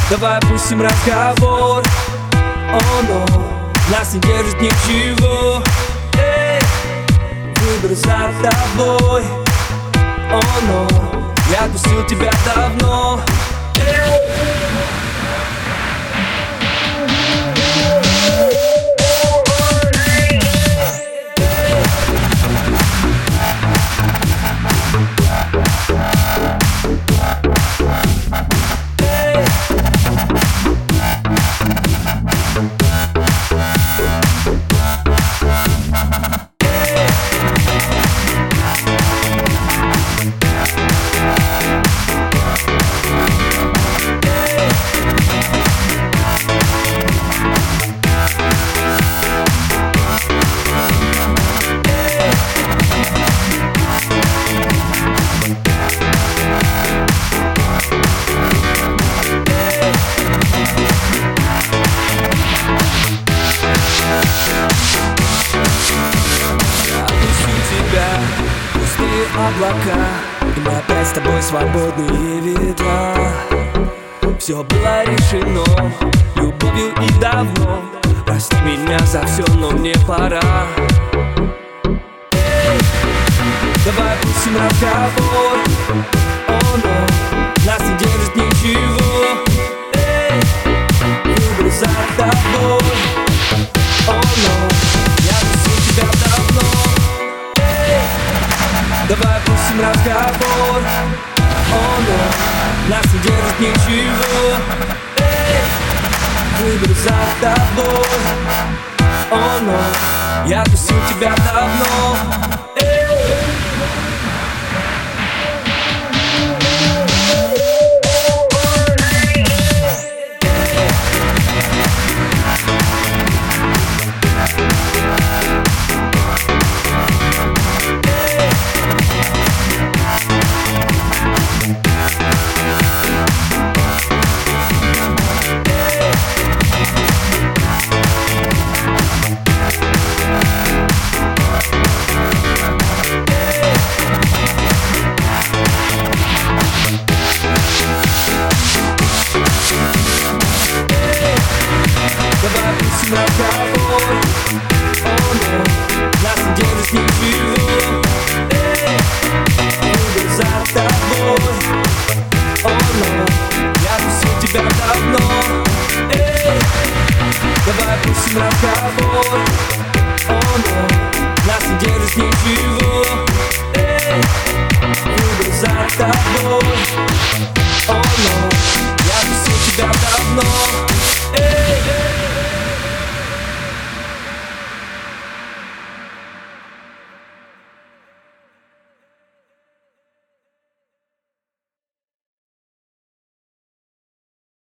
Давай опустим разговор. О, но нас не держит ничего. Эй, выбор за тобой. О, но я отпустил тебя давно. Пустые облака, и мы опять с тобой свободные ветра. Все было решено любовью и давно. Прости меня за все, но мне пора. Давай опустим разговор. О, но нас не держит ничего. Выбор за тобой. О, но я отпустил тебя давно. Давай опустим разговор. О, но нас не держит ничего. Выбор за тобой. О, но я отпустил тебя давно. Давай опустим разговор. О, но нас не держит ничего. Выбор за тобой. О, но я отпустил тебя давно. Давай опустим разговор.